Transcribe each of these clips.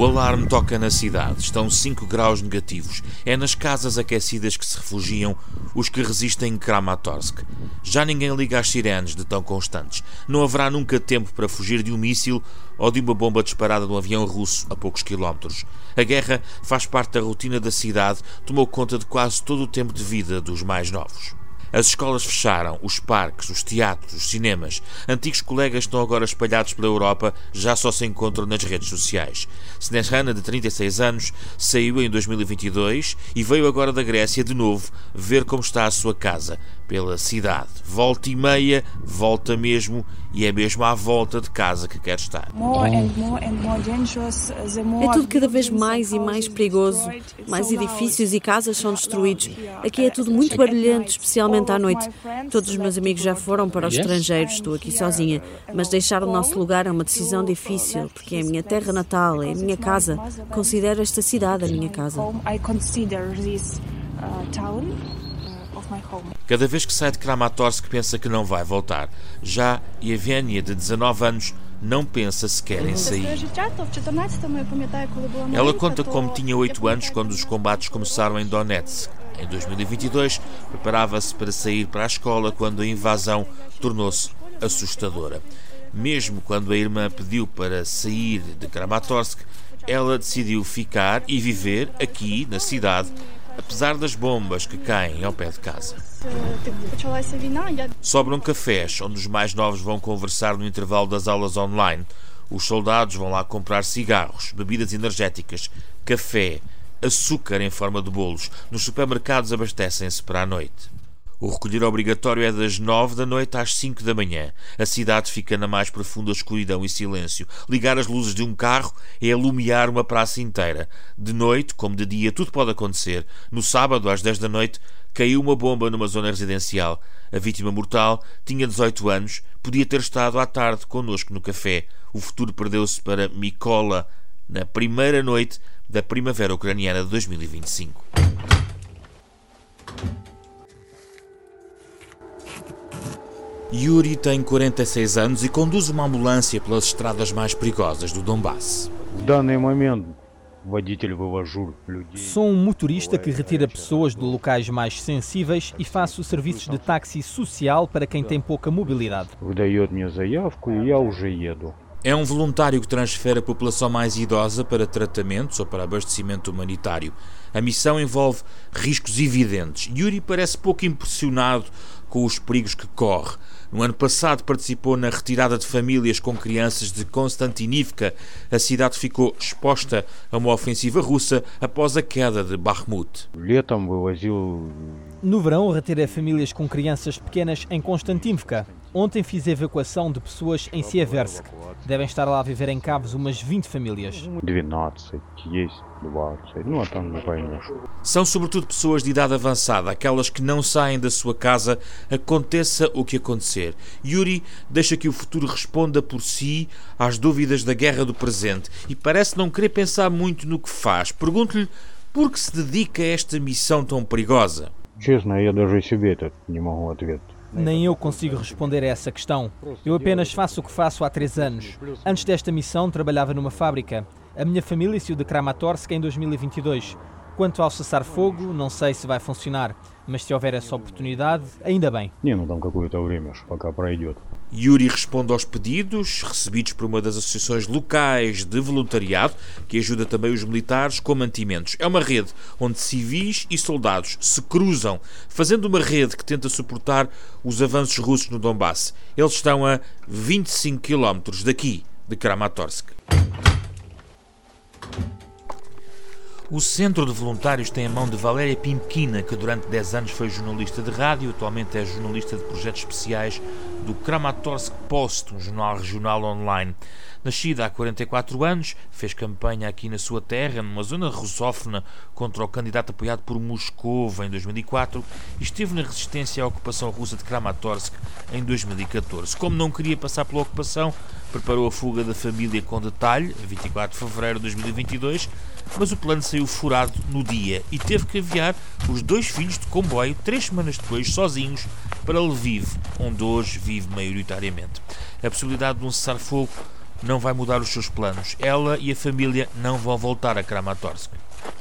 O alarme toca na cidade. Estão 5 graus negativos. É nas casas aquecidas que se refugiam os que resistem em Kramatorsk. Já ninguém liga às sirenes de tão constantes. Não haverá nunca tempo para fugir de um míssil ou de uma bomba disparada de um avião russo a poucos quilómetros. A guerra faz parte da rotina da cidade, tomou conta de quase todo o tempo de vida dos mais novos. As escolas fecharam, os parques, os teatros, os cinemas. Antigos colegas estão agora espalhados pela Europa, já só se encontram nas redes sociais. Snežana, de 36 anos, saiu em 2022 e veio agora da Grécia de novo ver como está a sua casa, pela cidade. Volta e meia, volta mesmo, e é mesmo à volta de casa que quer estar. É tudo cada vez mais e mais perigoso. Mais edifícios e casas são destruídos. Aqui é tudo muito barulhento, especialmente à noite. Todos os meus amigos já foram para o estrangeiro, estou aqui sozinha. Mas deixar o nosso lugar é uma decisão difícil, porque é a minha terra natal, é a minha casa. Considero esta cidade a minha casa. Cada vez que sai de Kramatorsk pensa que não vai voltar. Já Yevgenia, de 19 anos, não pensa sequer em sair. Ela conta como tinha 8 anos quando os combates começaram em Donetsk. Em 2022, preparava-se para sair para a escola quando a invasão tornou-se assustadora. Mesmo quando a irmã pediu para sair de Kramatorsk, ela decidiu ficar e viver aqui, na cidade, apesar das bombas que caem ao pé de casa. Sobram cafés, onde os mais novos vão conversar no intervalo das aulas online. Os soldados vão lá comprar cigarros, bebidas energéticas, café, açúcar em forma de bolos. Nos supermercados abastecem-se para a noite. O recolher obrigatório é das 9 da noite às 5 da manhã. A cidade fica na mais profunda escuridão e silêncio. Ligar as luzes de um carro é alumiar uma praça inteira. De noite, como de dia, tudo pode acontecer. No sábado, às 10 da noite, caiu uma bomba numa zona residencial. A vítima mortal tinha 18 anos, podia ter estado à tarde connosco no café. O futuro perdeu-se para Mykola na primeira noite da primavera ucraniana de 2025. Yuri tem 46 anos e conduz uma ambulância pelas estradas mais perigosas do Donbass. Sou um motorista que retira pessoas de locais mais sensíveis e faço serviços de táxi social para quem tem pouca mobilidade. É um voluntário que transfere a população mais idosa para tratamentos ou para abastecimento humanitário. A missão envolve riscos evidentes. Yuri parece pouco impressionado com os perigos que corre. No ano passado participou na retirada de famílias com crianças de Konstantinivka. A cidade ficou exposta a uma ofensiva russa após a queda de Bakhmut. No verão, retirei famílias com crianças pequenas em Konstantinivka. Ontem fiz a evacuação de pessoas em Sieversk. Devem estar lá a viver em cabos umas 20 famílias. São sobretudo pessoas de idade avançada, aquelas que não saem da sua casa, aconteça o que acontecer. Yuri deixa que o futuro responda por si às dúvidas da guerra do presente e parece não querer pensar muito no que faz. Pergunto-lhe por que se dedica a esta missão tão perigosa. Nem eu consigo responder a essa questão. Eu apenas faço o que faço há 3 anos. Antes desta missão, trabalhava numa fábrica. A minha família saiu de Kramatorsk em 2022. Quanto ao cessar-fogo, não sei se vai funcionar, mas se houver essa oportunidade, ainda bem. Yuri responde aos pedidos recebidos por uma das associações locais de voluntariado, que ajuda também os militares com mantimentos. É uma rede onde civis e soldados se cruzam, fazendo uma rede que tenta suportar os avanços russos no Donbass. Eles estão a 25 km daqui, de Kramatorsk. O Centro de Voluntários tem a mão de Valéria Pimkina, que durante 10 anos foi jornalista de rádio, atualmente é jornalista de projetos especiais do Kramatorsk Post, um jornal regional online. Nascida há 44 anos, fez campanha aqui na sua terra, numa zona russófona, contra o candidato apoiado por Moscou em 2004 e esteve na resistência à ocupação russa de Kramatorsk em 2014. Como não queria passar pela ocupação, preparou a fuga da família com detalhe, a 24 de fevereiro de 2022, mas o plano saiu furado no dia e teve que enviar os 2 filhos de comboio 3 semanas depois, sozinhos, para Lviv, onde hoje vive maioritariamente. A possibilidade de um cessar-fogo não vai mudar os seus planos. Ela e a família não vão voltar a Kramatorsk.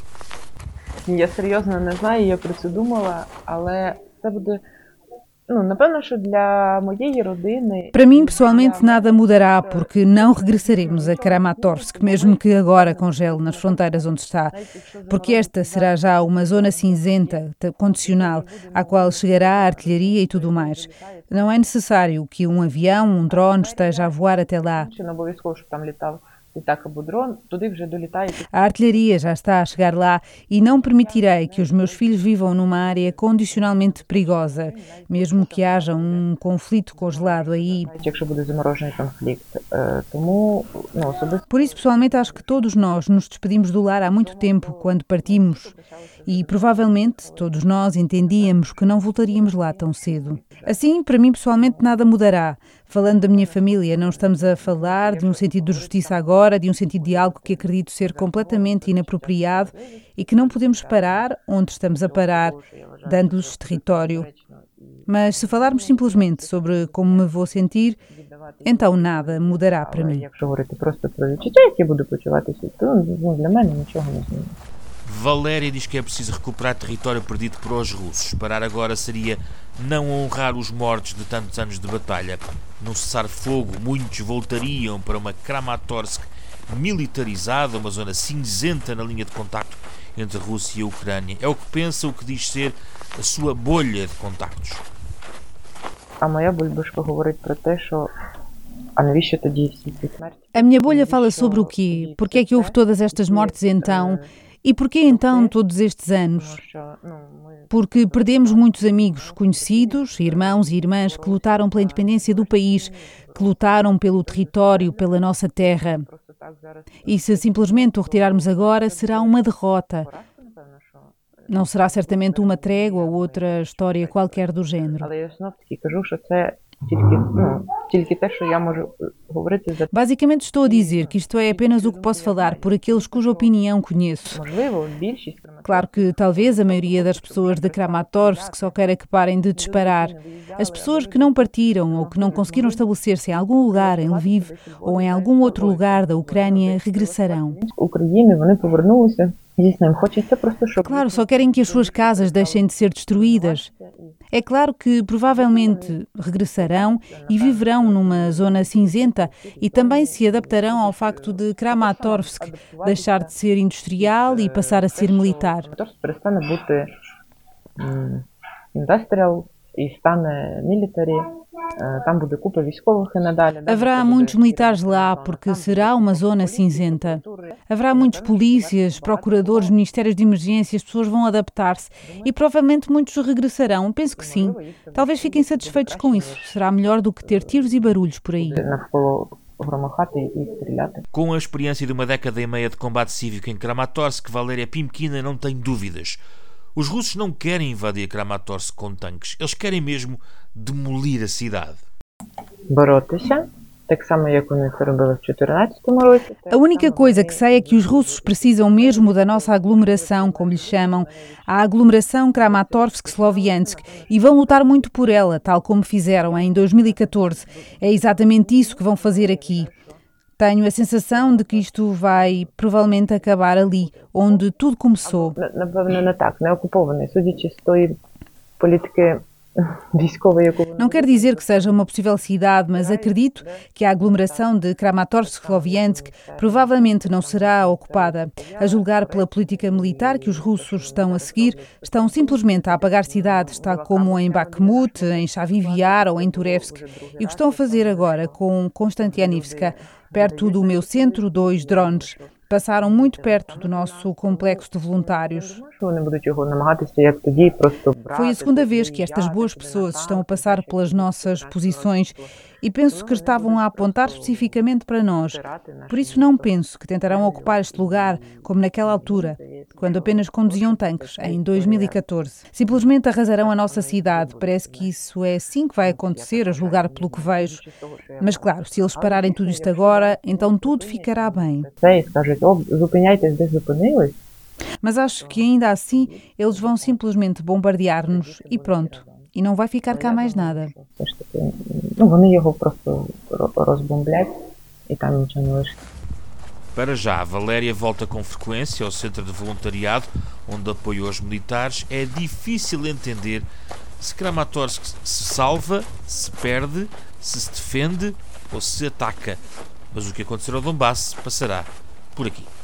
Я серйозно не знаю, я про це думала, але це буде, напевно, що для моєї родини... Para mim, pessoalmente, nada mudará, porque não regressaremos a Kramatorsk, mesmo que agora congele nas fronteiras onde está, porque esta será já uma zona cinzenta, condicional, à qual chegará a artilharia e tudo mais. Não é necessário que um avião, drone esteja a voar até lá. Não обов'язково, щоб там літав літак або дрон, туди вже долітає. A artilharia já está a chegar lá e não permitirei que os meus filhos vivam numa área condicionalmente perigosa, mesmo que haja conflito congelado aí. Якщо буде заморожений конфлікт. Тому, особисто... Por isso, pessoalmente, acho que todos nós nos despedimos do lar há muito tempo, quando partimos. E, provavelmente, todos nós entendíamos que não voltaríamos lá tão cedo. Assim, para mim, pessoalmente, nada mudará. Falando da minha família, não estamos a falar de um sentido de justiça agora, de um sentido de algo que acredito ser completamente inapropriado e que não podemos parar onde estamos a parar, dando-lhes território. Mas se falarmos simplesmente sobre como me vou sentir, então nada mudará para mim. Якщо говорити просто про відчуття, які буду почуватися, то для мене нічого не зміниться. Valéria diz que é preciso recuperar território perdido por os russos. Parar agora seria não honrar os mortos de tantos anos de batalha. Num cessar-fogo, muitos voltariam para uma Kramatorsk militarizada, uma zona cinzenta na linha de contacto entre a Rússia e a Ucrânia. É o que pensa, o que diz ser a sua bolha de contactos. А моя бульбашка говорить про те, що а навіщо тоді всі ці смерті? A minha bolha fala sobre o quê? Porque é que houve todas estas mortes então? E porquê então todos estes anos? Porque perdemos muitos amigos, conhecidos, irmãos e irmãs que lutaram pela independência do país, que lutaram pelo território, pela nossa terra. E se simplesmente o retirarmos agora, será uma derrota. Não será certamente uma trégua ou outra história qualquer do género. Basicamente estou a dizer que isto é apenas o que posso falar por aqueles cuja opinião conheço. Claro que talvez a maioria das pessoas de Kramatorsk só queira que parem de disparar. As pessoas que não partiram ou que não conseguiram estabelecer-se em algum lugar em Lviv ou em algum outro lugar da Ucrânia regressarão. Claro, só querem que as suas casas deixem de ser destruídas. É claro que provavelmente regressarão e viverão numa zona cinzenta e também se adaptarão ao facto de Kramatorsk deixar de ser industrial e passar a ser militar. Haverá muitos militares lá porque será uma zona cinzenta. Haverá muitos polícias, procuradores, ministérios de emergência, as pessoas vão adaptar-se e provavelmente muitos regressarão. Penso que sim. Talvez fiquem satisfeitos com isso. Será melhor do que ter tiros e barulhos por aí. Com a experiência de uma década e meia de combate cívico em Kramatorsk, Valéria Pimkina não tem dúvidas. Os russos não querem invadir Kramatorsk com tanques. Eles querem mesmo demolir a cidade. A única coisa que sei é que os russos precisam mesmo da nossa aglomeração, como lhe chamam, a aglomeração Kramatorsk-Sloviansk, e vão lutar muito por ela, tal como fizeram em 2014. É exatamente isso que vão fazer aqui. Tenho a sensação de que isto vai provavelmente acabar ali, onde tudo começou. Não quer dizer que seja uma possível cidade, mas acredito que a aglomeração de Kramatorsk-Sloviansk provavelmente não será ocupada. A julgar pela política militar que os russos estão a seguir, estão simplesmente a apagar cidades, tal como em Bakhmut, em Chaviviar ou em Turevsk. E o que estão a fazer agora com Konstantinivka, perto do meu centro, 2 drones. Passaram muito perto do nosso complexo de voluntários. Foi a segunda vez que estas boas pessoas estão a passar pelas nossas posições e penso que estavam a apontar especificamente para nós. Por isso não penso que tentarão ocupar este lugar como naquela altura, quando apenas conduziam tanques, em 2014. Simplesmente arrasarão a nossa cidade. Parece que isso é assim que vai acontecer, a julgar pelo que vejo. Mas claro, se eles pararem tudo isto agora, então tudo ficará bem. Mas acho que ainda assim eles vão simplesmente bombardear-nos e pronto. E não vai ficar cá mais nada. и там ничего не вышло. Para já, Valéria volta com frequência ao centro de voluntariado, onde apoiou os militares. É difícil entender se Kramatorsk se salva, se perde, se defende ou se ataca. Mas o que acontecer ao Donbass passará por aqui.